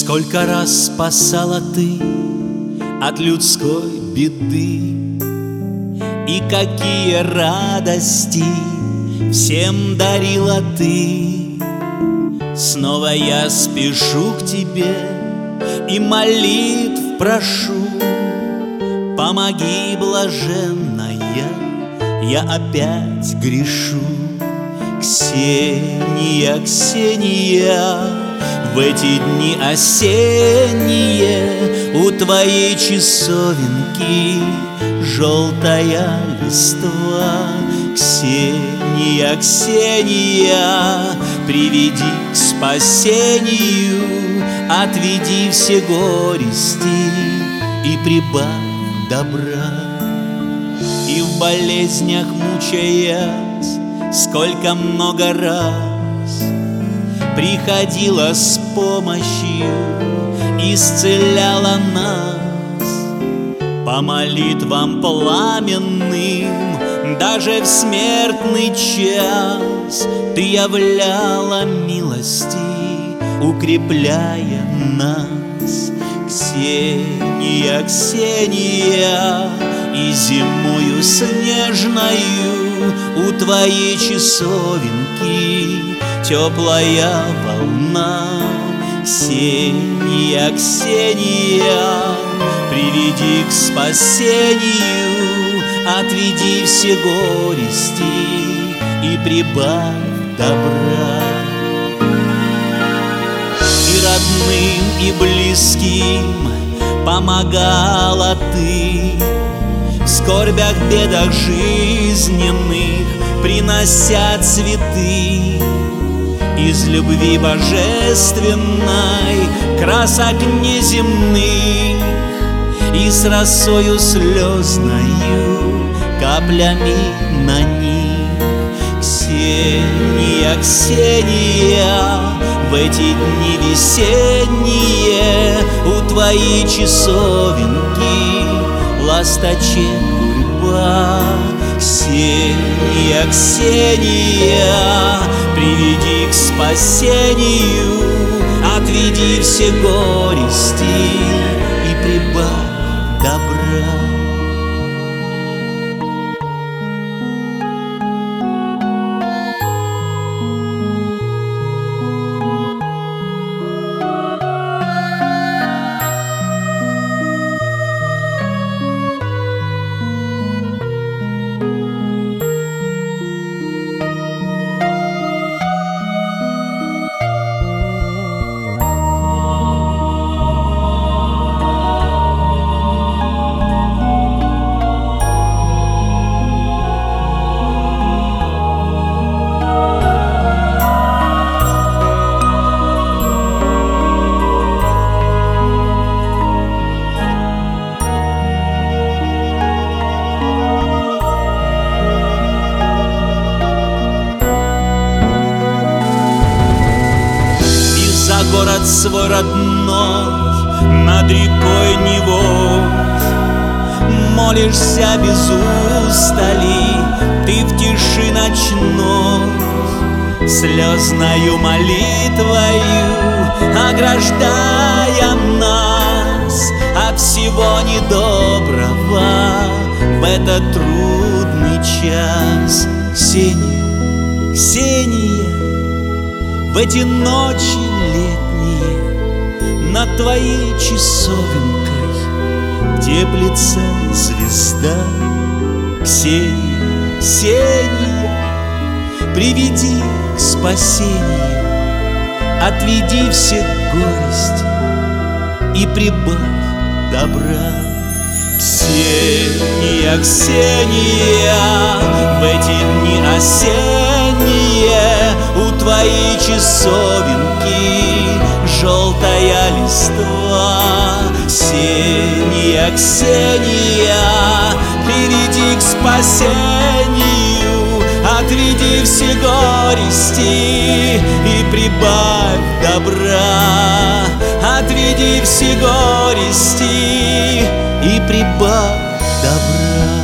Сколько раз спасала ты от людской беды, и какие радости всем дарила ты. Снова я спешу к тебе и молитв прошу: помоги, блаженная, я опять грешу. Ксения, Ксения, в эти дни осенние у твоей часовенки желтая листва. Ксения, Ксения, приведи к спасению, отведи все горести и прибавь добра. И в болезнях мучаясь, сколько много раз приходила с помощью, исцеляла нас. По молитвам пламенным даже в смертный час ты являла милости, укрепляя нас. Ксения, Ксения, и зимою снежною у твоей часовенки теплая волна. Ксения, Ксения, приведи к спасению, отведи все горести и прибавь добра. И родным, и близким помогала ты, в скорбях, бедах жизненных принося цветы. Из любви божественной красок неземных и с росою слезною каплями на них. Ксения, Ксения, в эти дни весенние у твоей часовенки ласточек гурьба. Ксения, Ксения, приведи к спасению, отведи все горести и прибавь добра. Город свой родной над рекой Невой молишься без устали ты в тиши ночной, слезною молитвою ограждая нас от всего недоброго в этот трудный час. Ксения, Ксения, в эти ночи летние над твоей часовенкой теплится звезда. Ксения, Ксения, приведи к спасению, отведи все горести и прибавь добра. Ксения, Ксения, в эти дни осенние у твоей часовенки желтая листва. Ксения, Ксения, приведи к спасению, отведи все горести и прибавь добра. Отведи все горести и прибавь добра.